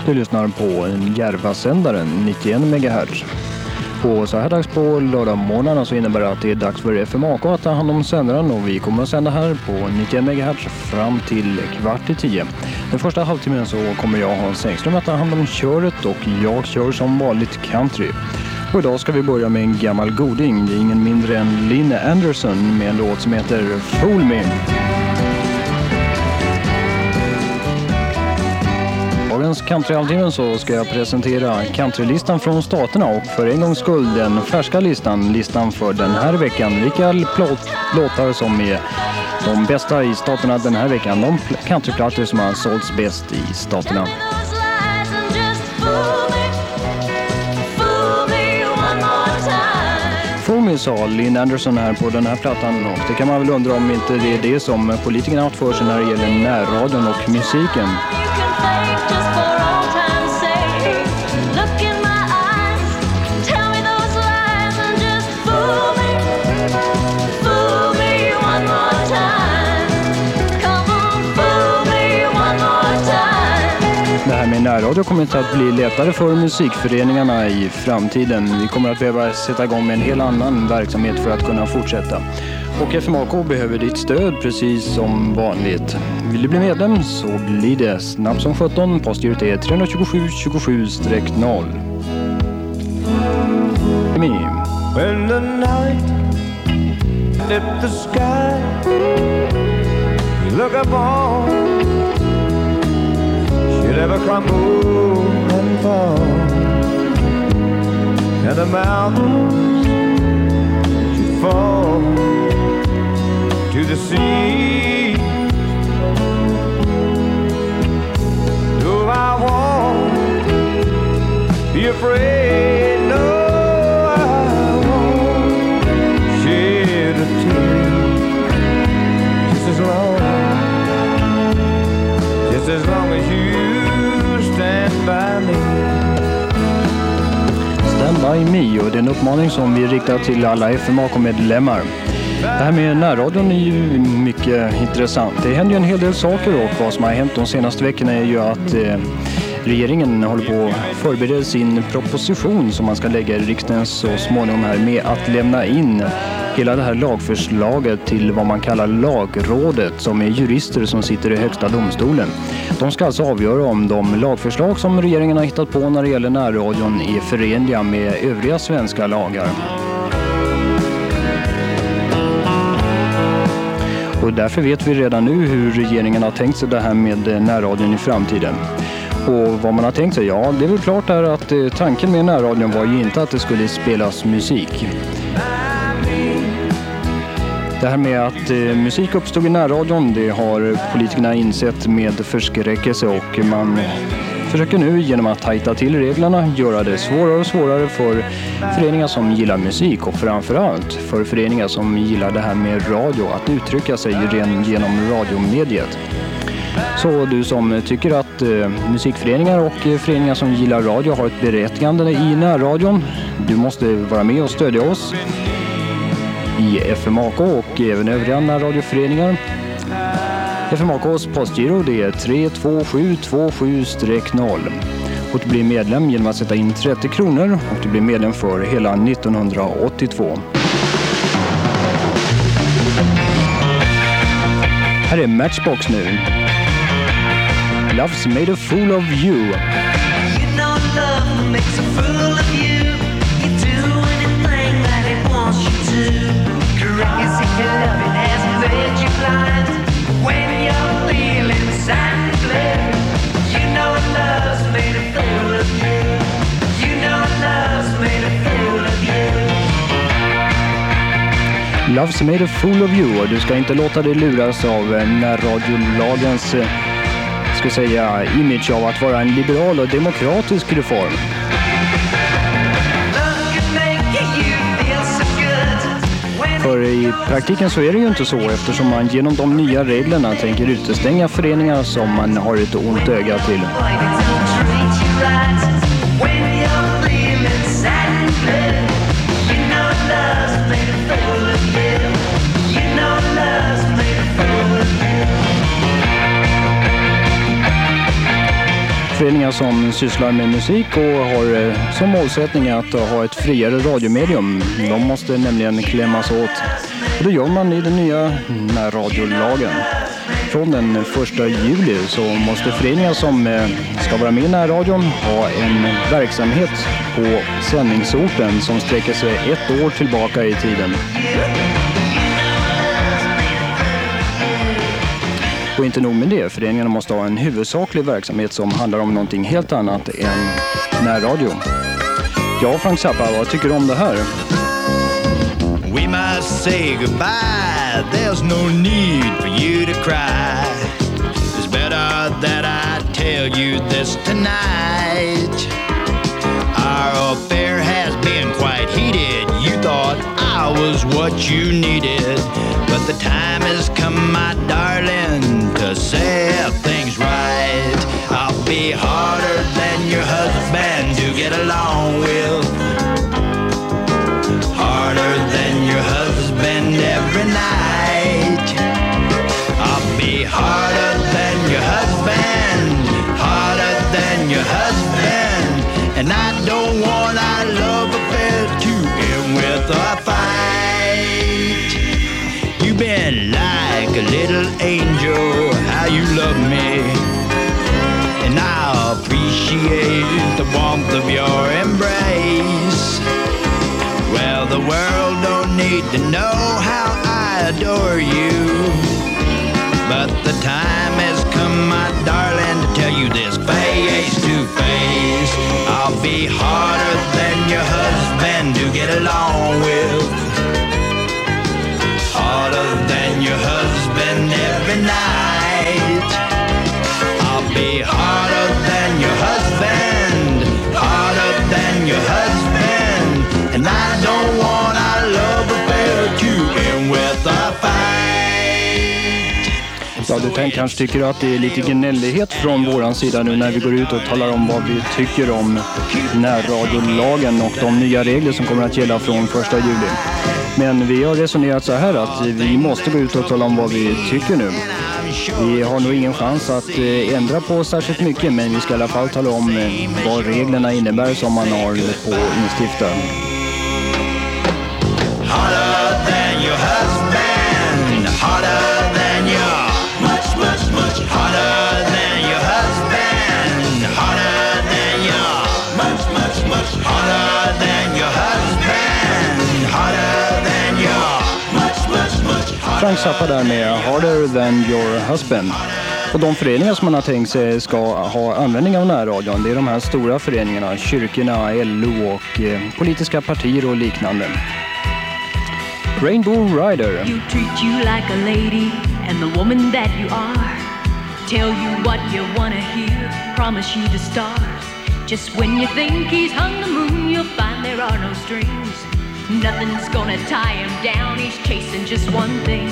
Du lyssnar på Järvasändaren 91 MHz. Och så här dags på lördagmorgnarna så innebär det att det är dags för FMAK att ta hand om sändaren, och vi kommer att sända här på 91 MHz fram till 9:15. Den första halvtimmen så kommer jag, Hans Engström, att ta hand om köret, och jag kör som vanligt country. Och idag ska vi börja med en gammal goding. Det är ingen mindre än Lynn Anderson med en låt som heter Fool Me. Dagens countryhalvtimmen så ska jag presentera countrylistan från staterna, och för en gångs skull den färska listan för den här veckan. Vilka låtar som är de bästa i staterna den här veckan. De countryplattor som har sålts bäst i staterna. Fool Me sa Lynn Anderson här på den här plattan, och det kan man väl undra om inte det är det som politikerna har haft för sig när det gäller närradion och musiken. Det här med närradio kommer inte att bli lättare för musikföreningarna i framtiden. Vi kommer att behöva sätta igång med en helt annan verksamhet för att kunna fortsätta. Och FMAK behöver ditt stöd precis som vanligt. Vill du bli medlem så blir det snabbt som 17. Postgirot är 327-27-0. When the night lit the sky, you look upon, she'll ever crumble and fall, and the mountains should fall to the sea. Do I won't be afraid, no, I won't shed a tear, just as long as you stand by me. Stand by me, och det är en uppmaning som vi riktar till alla FMAK-medlemmar. Det här med närradion är ju mycket intressant. Det händer ju en hel del saker, och vad som har hänt de senaste veckorna är ju att regeringen håller på att förbereda sin proposition som man ska lägga i riksdagen så småningom här, med att lämna in hela det här lagförslaget till vad man kallar lagrådet, som är jurister som sitter i högsta domstolen. De ska alltså avgöra om de lagförslag som regeringen har hittat på när det gäller närradion är förenliga med övriga svenska lagar. Och därför vet vi redan nu hur regeringen har tänkt sig det här med närradion i framtiden. Och vad man har tänkt sig, ja, det är väl klart är att tanken med närradion var ju inte att det skulle spelas musik. Det här med att musik uppstod i närradion, det har politikerna insett med förskräckelse, och man försöker nu genom att tajta till reglerna göra det svårare och svårare för föreningar som gillar musik, och framförallt för föreningar som gillar det här med radio att uttrycka sig genom radiomediet. Så du som tycker att musikföreningar och föreningar som gillar radio har ett berättigande i närradion, du måste vara med och stödja oss i FMAK och även övriga närradioföreningar. FMAKs postgiro det är 32727-0, och du blir medlem genom att sätta in 30 kronor, och du blir medlem för hela 1982. Här är Matchbox nu. Love's made a fool of you. You know love makes a fool of you. You do anything that it wants you to. Correct as if your loving hasn't led you blind. When you're feeling sad and blue, you know love's made a fool of you. You know love's made a fool of you. Love's made a fool of you, och du ska inte låta dig luras av närradiolagens image av att vara en liberal och demokratisk reform. För i praktiken så är det ju inte så, eftersom man genom de nya reglerna tänker utestänga föreningar som man har ett ont öga till. Föreningar som sysslar med musik och har som målsättning att ha ett friare radiomedium. De måste nämligen klämmas åt. Och det gör man i den nya närradiolagen. Från den 1 juli så måste föreningar som ska vara med i närradion ha en verksamhet på sändningsorten som sträcker sig 1 år tillbaka i tiden. Och inte nog med det, föreningarna måste ha en huvudsaklig verksamhet som handlar om någonting helt annat än närradio. Ja, Frank Zappa, vad tycker du om det här? We must say goodbye, there's no need for you to cry. It's better that I tell you this tonight. Our affair has been quite heated. You thought I was what you needed, but the time has come, my darling, to set things right. I'll be harder than your husband to get along with, harder than your husband every night. I'll be harder than your husband, harder than your husband, and I don't want our love affair to end with a fight. You've been like a little angel, how you love me, and I appreciate the warmth of your embrace. Well, the world don't need to know how I adore you, but the time has come, my darling, to tell you this face to face. I'll be harder than your husband to get along with, harder than your husband every night. I'll be harder than your husband, harder than your husband, and I don't want our love affair to end with a fight. Ja, du kanske tycker att det är lite gnällighet från våran sida nu när vi går ut och talar om vad vi tycker om närradiolagen och de nya regler som kommer att gälla från 1 juli. Men vi har resonerat så här att vi måste gå ut och tala om vad vi tycker nu. Vi har nog ingen chans att ändra på särskilt mycket, men vi ska i alla fall tala om vad reglerna innebär som man har på instifta. Harder than your husband, harder than your, much, much, much harder than your husband, harder than your, much, much, much harder than your husband, harder than your, much, much, much harder. Frank Zappa där med Harder than your husband. Och de föreningar som man har tänkt sig ska ha användning av närradion, det är de här stora föreningarna, kyrkorna, LO och politiska partier och liknande. Rainbow Rider. You treat you like a lady and the woman that you are. Tell you what you wanna hear, promise you the stars. Just when you think he's hung the moon, you'll find there are no strings. Nothing's gonna tie him down, he's chasing just one thing.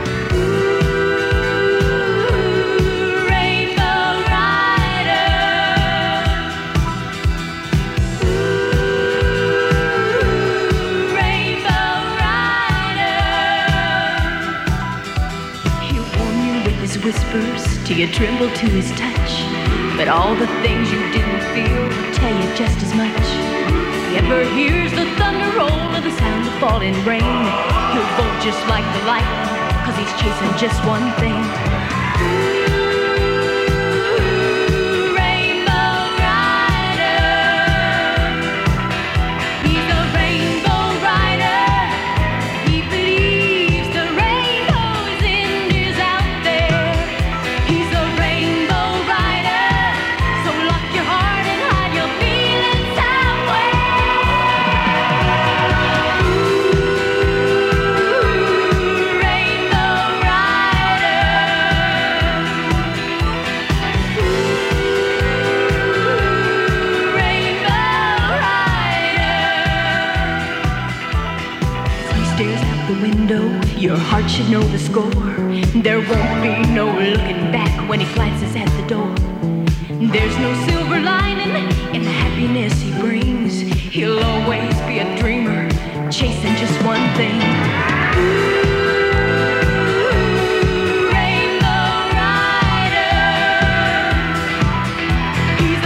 Whispers till you tremble to his touch, but all the things you didn't feel will tell you just as much. If he ever hears the thunder roll or the sound of falling rain, he'll bolt just like the lightning, 'cause he's chasing just one thing. Your heart should know the score. There won't be no looking back when he glances at the door. There's no silver lining in the happiness he brings. He'll always be a dreamer, chasing just one thing. Rainbow Rider. He's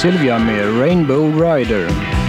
Sylvia med Rainbow Rider.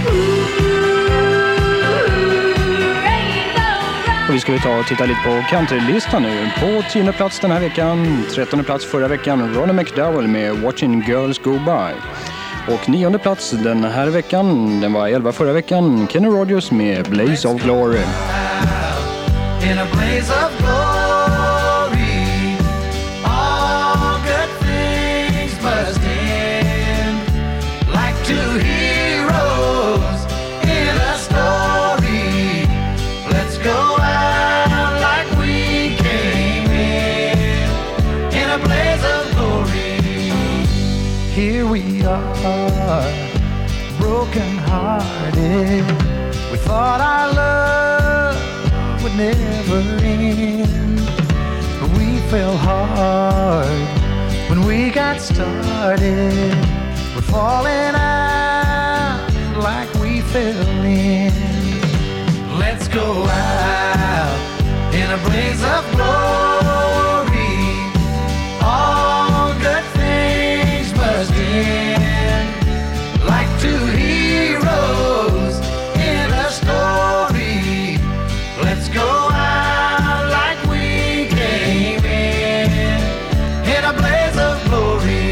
Och vi ska ta och titta lite på countrylistan nu. På 10:e plats den här veckan, 13:e plats förra veckan, Ronnie McDowell med Watching Girls Go By. Och 9:e plats den här veckan, den var 11 förra veckan, Kenny Rogers med Blaze of Glory. In a blaze of glory, all good things must end, like two heroes in a story. Let's go out like we came in a blaze of glory. Here we are, broken hearted. We thought our love would never end, but we fell hard when we got started. We're falling out like we fell in. Let's go out in a blaze of glory. All good things must end, like two heroes in a story. Let's go out like we came in a blaze of glory.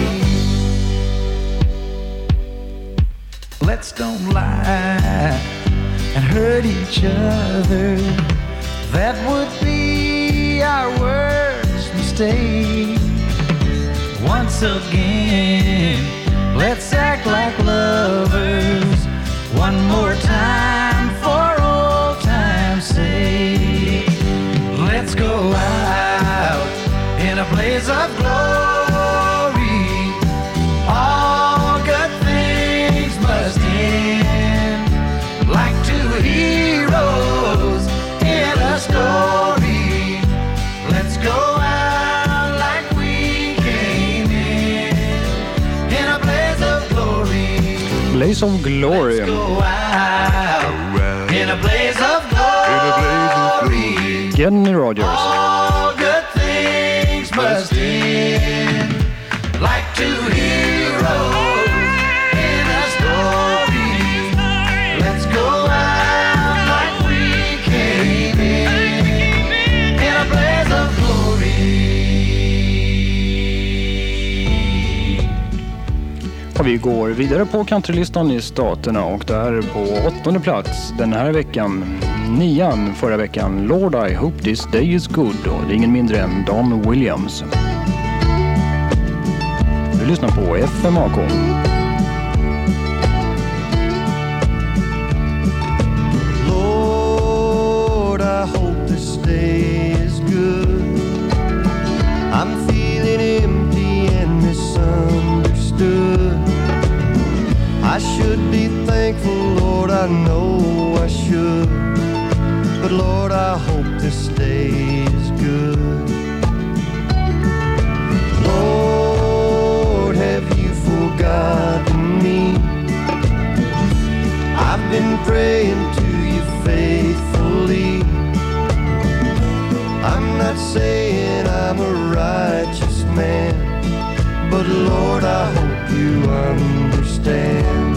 Let's don't lie and hurt each other. That would be our worst mistake. Once again, let's act like lovers. One more time for old time's sake. Let's go out in a blaze of glory. All good things must end, like two heroes in a story. Let's go out like we came in a blaze of glory. Blaze of Glory. Let's go out in a blaze of glory. Kenny Rogers. All good things must end, like two heroes in a story. Let's go out like we came in a blaze of glory. Och vi går vidare på countrylistan i staterna och där på 8:e plats den här veckan, 9:an förra veckan, Lord I Hope This Day Is Good, och det är ingen mindre än Don Williams. Vi lyssnar på FMAK. Lord, I hope this day is good. I'm feeling empty and misunderstood. I should be thankful, Lord, I know I should. But Lord, I hope this day is good. Lord, have you forgotten me? I've been praying to you faithfully. I'm not saying I'm a righteous man, but Lord, I hope you understand.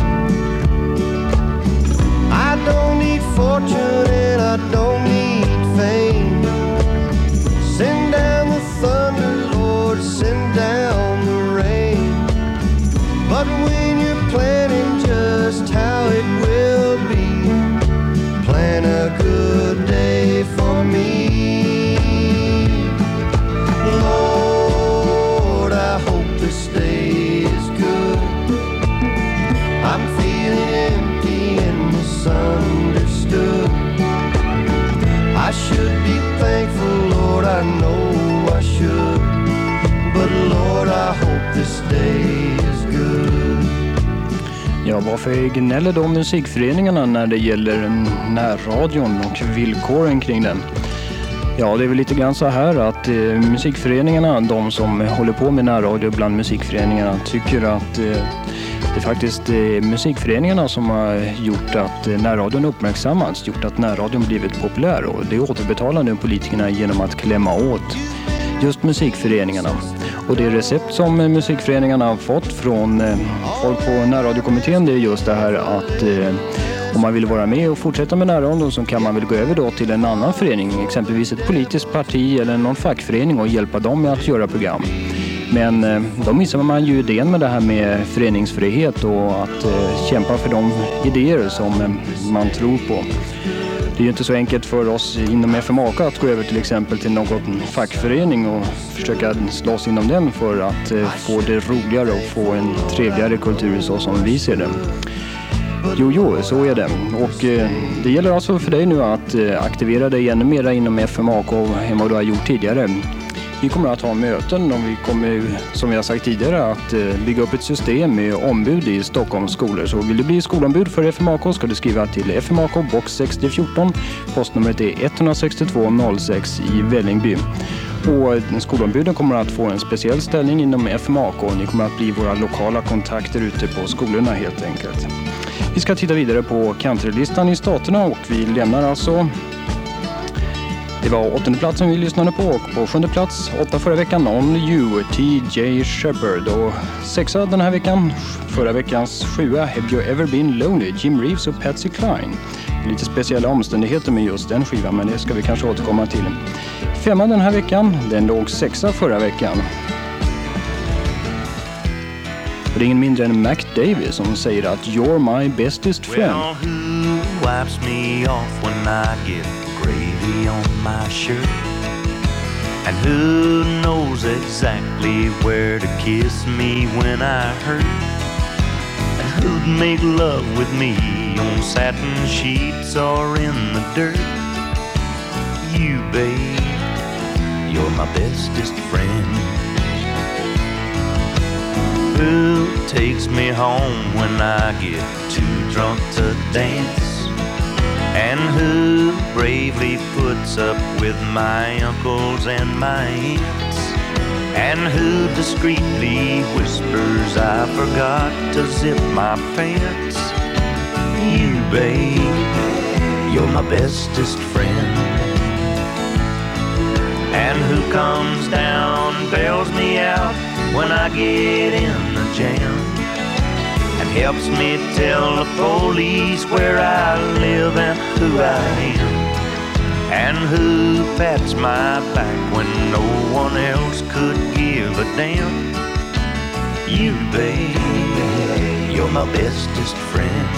I don't need fortune and I don't need fame. Send down the thunder, Lord, send down the rain. But when you're planning just how it will be, plan a good day for me. Lord, I hope this day is good. I'm feeling empty and misunderstood. I should be thankful, Lord, I know I should. But Lord, I hope this day is good. Ja, varför gnäller då musikföreningarna när det gäller närradion och villkoren kring den? Ja, det är väl lite grann så här att musikföreningarna, de som håller på med närradio bland musikföreningarna, tycker att det är faktiskt musikföreningarna som har gjort att närradion uppmärksammats, gjort att närradion blivit populär, och det återbetalar nu politikerna genom att klämma åt just musikföreningarna. Och det recept som musikföreningarna har fått från folk på närradiokommittén, det är just det här att om man vill vara med och fortsätta med närradion så kan man väl gå över då till en annan förening, exempelvis ett politiskt parti eller någon fackförening och hjälpa dem med att göra program. Men då missar man ju idén med det här med föreningsfrihet och att kämpa för de idéer som man tror på. Det är ju inte så enkelt för oss inom FMAK att gå över till exempel till någon fackförening och försöka slåss inom den för att få det roligare och få en trevligare kultur så som vi ser det. Jo, så är det. Och det gäller alltså för dig nu att aktivera dig ännu mer inom FMAK än vad du har gjort tidigare. Vi kommer att ha möten och vi kommer, som jag sagt tidigare, att bygga upp ett system med ombud i Stockholms skolor. Så vill du bli skolombud för FMAK ska du skriva till FMAK box 6014. Postnumret är 16206 i Vällingby. Och skolombuden kommer att få en speciell ställning inom FMAK och ni kommer att bli våra lokala kontakter ute på skolorna helt enkelt. Vi ska titta vidare på countrylistan i staterna och vi lämnar alltså... Det var 8:e platsen vi lyssnade på och på 7:e plats, 8 förra veckan, Only You, T.J. Shepard och 6:a den här veckan, förra veckans 7:a, Have You Ever Been Lonely, Jim Reeves och Patsy Cline. Lite speciella omständigheter med just den skivan men det ska vi kanske återkomma till. 5:a den här veckan, den låg 6:a förra veckan. Och det är ingen mindre än Mac Davis som säger att You're my bestest friend. Well, who wipes me off when I get gravy on my shirt? And who knows exactly where to kiss me when I hurt? And who'd make love with me on satin sheets or in the dirt? You, babe, you're my bestest friend. Who takes me home when I get too drunk to dance? And who bravely puts up with my uncles and my aunts? And who discreetly whispers I forgot to zip my pants? You, babe, you're my bestest friend. And who comes down, bails me out when I get in the jam, and helps me tell the police where I live and who I am, and who pats my back when no one else could give a damn. You, babe, you're my bestest friend.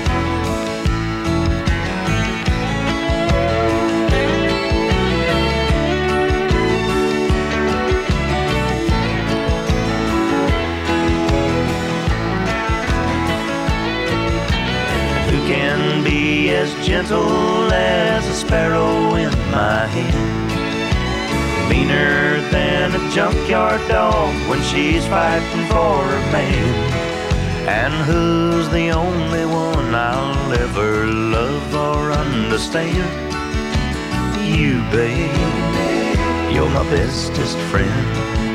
Can be as gentle as a sparrow in my hand, meaner than a junkyard dog when she's fighting for a man. And who's the only one I'll ever love or understand? You, babe, you're my bestest friend.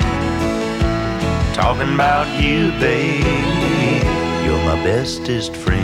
Talking about you, babe, you're my bestest friend.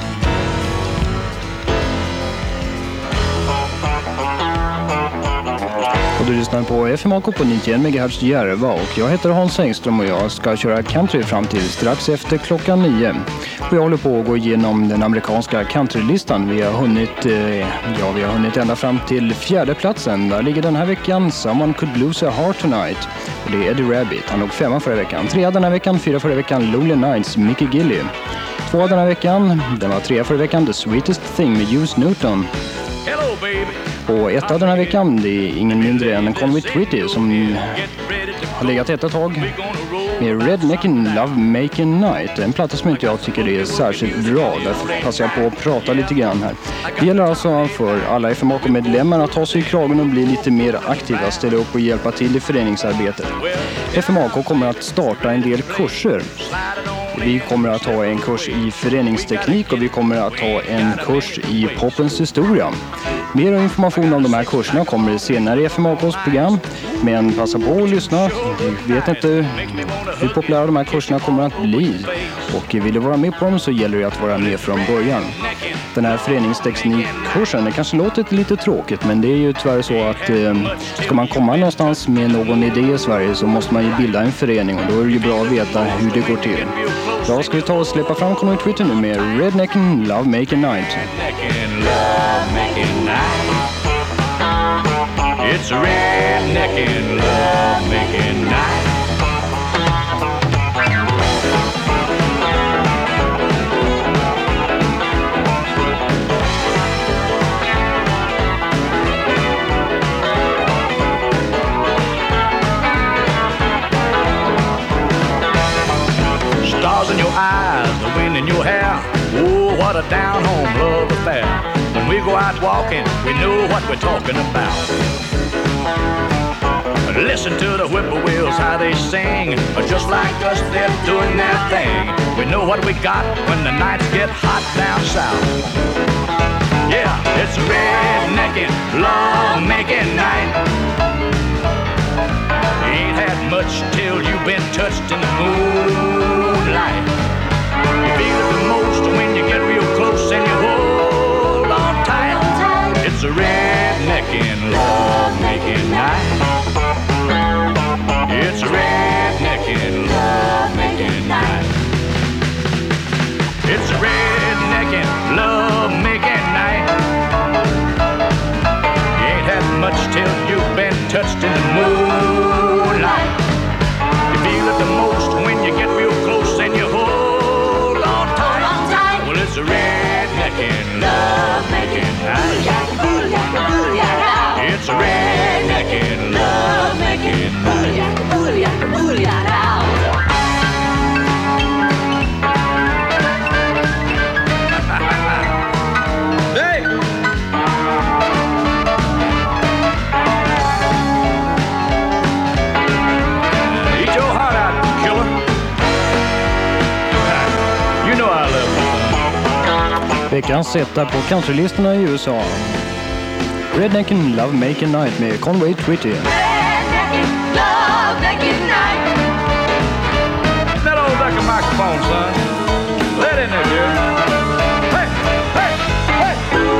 Och du lyssnar på FMAK på 91 MHz Järva och jag heter Hans Engström och jag ska köra country fram till strax efter klockan 9. Och jag håller på att gå igenom den amerikanska countrylistan. Vi har hunnit ända fram till 4:e platsen. Där ligger den här veckan Someone Could Lose a Heart Tonight. Och det är Eddie Rabbit. Han låg 5:a förra veckan. 3:a den här veckan, 4 förra veckan Lonely Nights, Mickey Gilley. 2:a den här veckan, den var 3:a förra veckan, The Sweetest Thing med Hughes Newton. Hello, baby. Och 1:a den här veckan, det är ingen mindre än Conway Twitty som har legat ett tag med Redneckin' Love Making Night. En platta som inte jag tycker är särskilt bra, därför passar jag på att prata lite grann här. Det gäller alltså för alla FMAK-medlemmar att ta sig i kragen och bli lite mer aktiva, ställa upp och hjälpa till i föreningsarbetet. FMAK kommer att starta en del kurser. Vi kommer att ha en kurs i föreningsteknik och vi kommer att ha en kurs i popens historia. Mer information om de här kurserna kommer senare i FMAKs program. Men passa på att lyssna. Vi vet inte hur populära de här kurserna kommer att bli. Och vill du vara med på dem så gäller det att vara med från början. den här föreningsteknikkursen. Det kanske låter lite tråkigt, men det är ju tyvärr så att ska man komma någonstans med någon idé i Sverige så måste man ju bilda en förening, och då är det ju bra att veta hur det går till. Då ska vi ta och släppa fram Conway Twitty nu med Redneckin' Love Making Night. It's a redneckin' love making night. Stars in your eyes, the wind in your hair. Oh, what a down-home love affair. When we go out walking, we know what we're talking about. Listen to the whippoorwills, how they sing. Just like us, they're doing their thing. We know what we got when the nights get hot down south. Yeah, it's redneckin' love-making night. Ain't had much till you've been touched in the moonlight. You feel it the most when you get real close and you hold on tight. It's a redneckin' love-making night. It's a redneckin' love-making night. It's a redneckin' love-making night. You ain't had much till you've been touched in the moonlight. You feel it the most when you get real close and you hold on tight. Well, it's a redneckin' love-making night. It's a redneckin' love-making night. Hey! Eat your heart out, killer. You know I love you. Veckans etta på countrylistorna i USA. Redneckin' Love Making Night med Conway Twitty. Redneckin' love making night. That old like a microphone, son. Let in there, dude. Hey, hey, hey.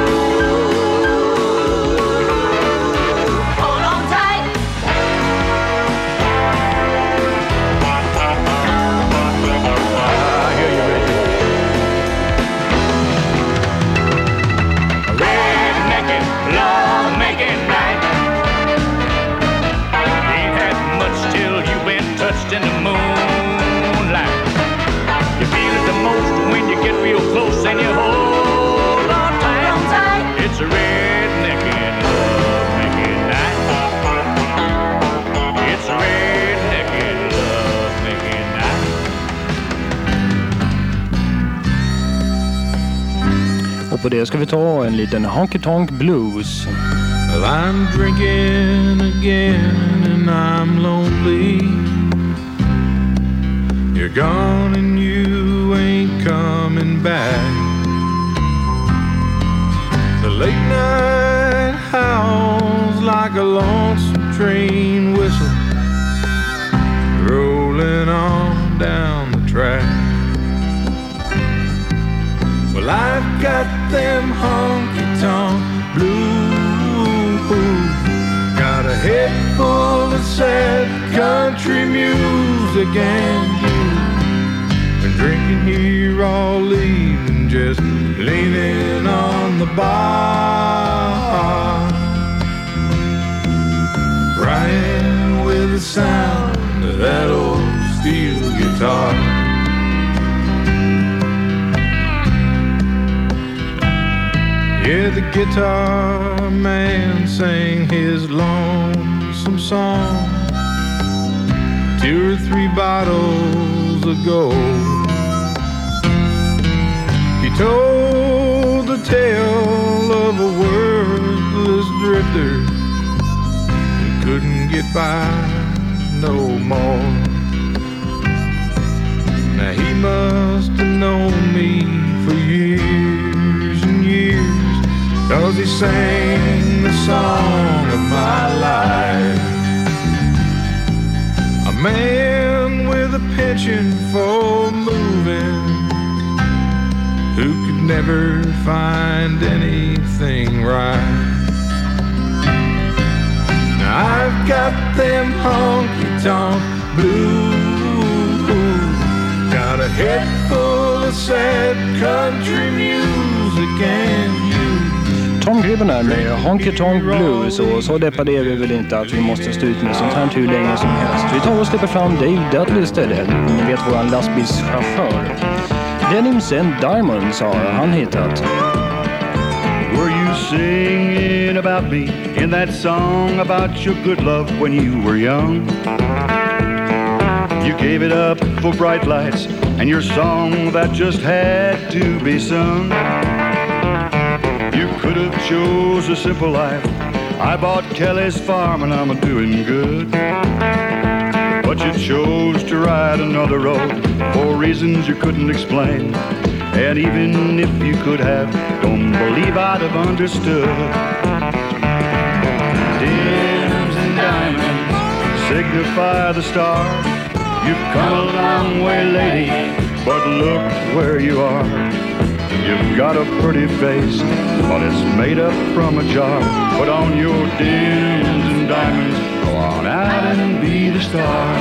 Hold on tight. I hear you, baby. Redneckin' love making night. Ain't had much till you've been touched in the moonlight. You feel it the most when you get real close and you hold on tight. It's a redneckin' love making night. It's a redneckin' love making night. Och på det ska vi ta en liten Honky Tonk Blues. Well, I'm drinking again and I'm lonely. You're gone and you ain't coming back. The late night howls like a lonesome train whistle rolling on down the track. Well, I've got them honky-tonk blues. Got a head full of sad country music and you. Been drinking here all evening, just leaning on the bar, crying with the sound of that old steel guitar. Yeah, the guitar man sang his lonesome song 2 or 3 bottles ago. He told the tale of a wordless drifter who couldn't get by no more. Now he must have known me for years and years, 'cause he sang the song of my life. A man with a penchant for moving, who could never find anything right. I've got them honky-tonk blues, got a head full of sad country music and you. Tom Gribben är med Honky Tonk Blues, och så deppade är vi väl inte att vi måste stå ut med sånt här hur länge som helst. Vi tar och släpper fram Dave Dudley istället. Ni vet våran lastbilschaufför. Denims and Diamonds har han hittat. Were you singing about me in that song about your good love when you were young? You gave it up for bright lights and your song that just had to be sung. You could have chose a simple life. I bought Kelly's farm and I'm doing good. But you chose to ride another road for reasons you couldn't explain. And even if you could have, don't believe I'd have understood. Dims and diamonds signify the star. You've come a long way, lady, but look where you are. You've got a pretty face, but it's made up from a jar. Put on your dims and diamonds, go on out and be the star.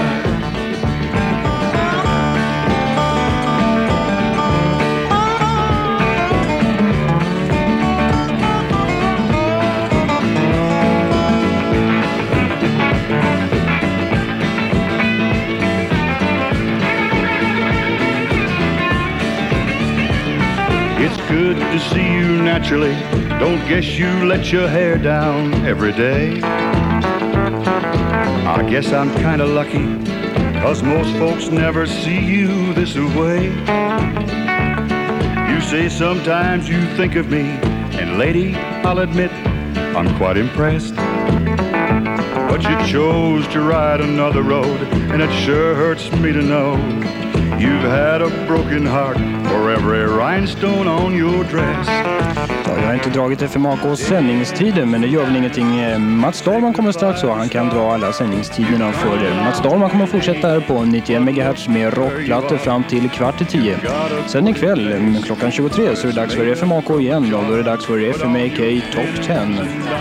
Good to see you naturally. Don't guess you let your hair down every day. I guess I'm kinda lucky, 'cause most folks never see you this way. You say sometimes you think of me, and lady, I'll admit, I'm quite impressed. But you chose to ride another road, and it sure hurts me to know you've had a broken heart for every rhinestone on your dress. Ja, jag har inte dragit FMAKs sändningstider, men det gör väl ingenting. Mats Dahlman kommer strax och han kan dra alla sändningstiderna för det. Mats Dahlman kommer fortsätta här på 91 MHz med rockplattor fram till 9:15. Sen ikväll klockan 23 så är det dags för FMAK igen, och då är det dags för FMAK Top 10.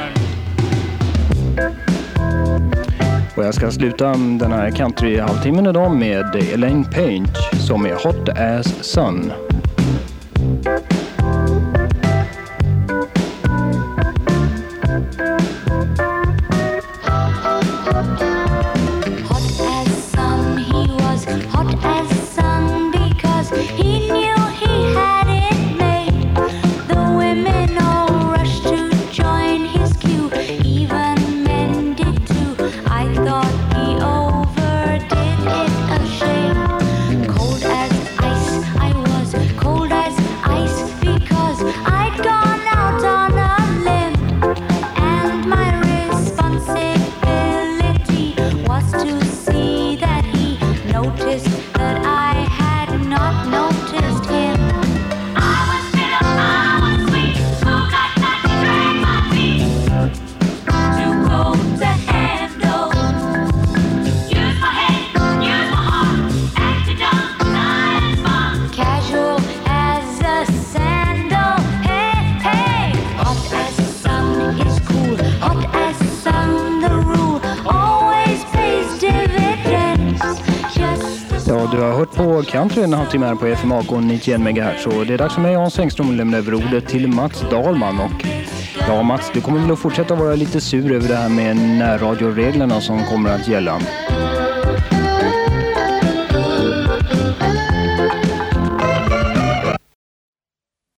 Och jag ska sluta den här country-halvtimmen idag med Elaine Paige som är Hot as Sun. Country en halvtimme här på FMAK 91 MHz, så det är dags för mig, Hans Engström, att lämna över ordet till Mats Dahlman. Och ja, Mats, du kommer väl att fortsätta vara lite sur över det här med närradioreglerna som kommer att gälla.